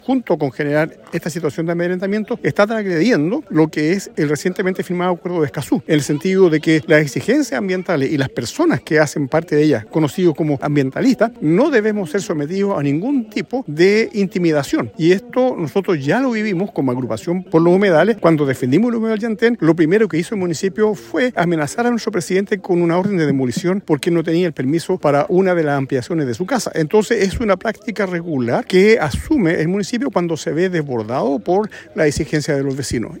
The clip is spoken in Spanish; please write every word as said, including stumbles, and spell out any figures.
junto con generar esta situación de amedrentamiento, está transgrediendo lo que es el recientemente firmado acuerdo de Escazú, en el sentido de que las exigencias ambientales y las personas que hacen parte de ellas, conocidos como ambientalistas, no debemos ser sometidos a ningún tipo de intimidación. Y esto nosotros ya lo vivimos como agrupación por los humedales. Cuando defendimos el humedal Llantén, lo primero que hizo el municipio fue amenazar a nuestro presidente con una orden de demolición porque no tenía el permiso para una de las ampliaciones de su casa. Entonces es una práctica regular que asume el municipio cuando se ve desbordado por la exigencia de los vecinos.